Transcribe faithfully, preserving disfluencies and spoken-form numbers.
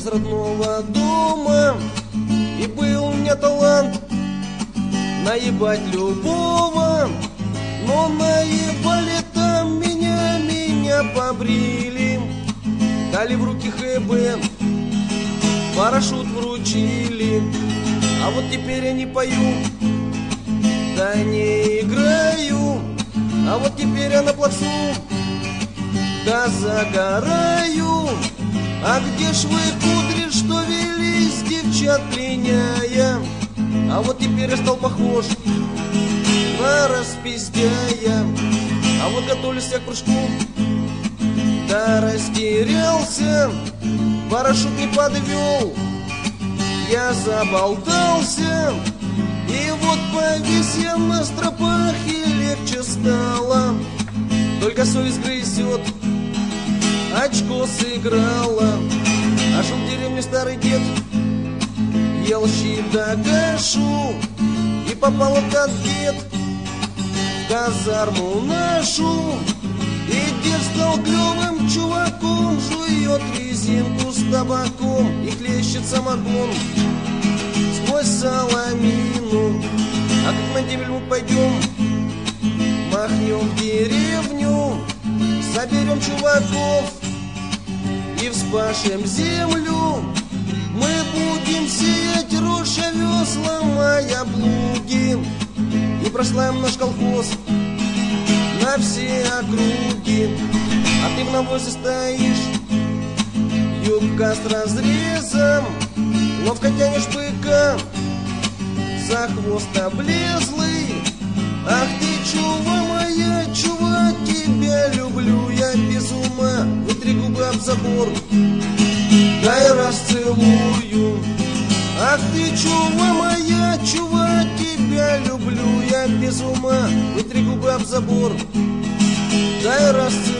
родного дома, и был у меня талант наебать любого. Но наебали там меня, меня побрили, дали в руки ХБ, парашют вручили. А вот теперь я не пою, да не играю. А вот теперь я на плацу, да загораю. А где ж вы, кудри, что велись, девчат пленяя? А вот теперь я стал похож на распиздяя. А вот готовлюсь я к прыжку, да растерялся, парашют не подвел, я заболтался. И вот повис я на стропах, и легче стало, только совесть грызет, очко сыграла. А жил в деревне старый дед, ел щи да кашу, и попал в конфет в казарму нашу. И дед стал клевым чуваком, жует резинку с табаком и хлещет самогон сквозь соломину. А как на демель мы пойдем, махнем в деревню, соберем чуваков и вспашем землю. Мы будем сеять рожь, овес, ломая плуги, и прославим наш колхоз на все округи. А ты в навозе стоишь, юбка с разрезом, ловко тянешь быка за хвост облезлый. Ах ты, чува моя, чува, тебя люблю я без ума. Вытри губы об забор, дай расцелую. Ах ты, чува моя, чува, тебя люблю я без ума. Вытри губы об забор, дай расцелую.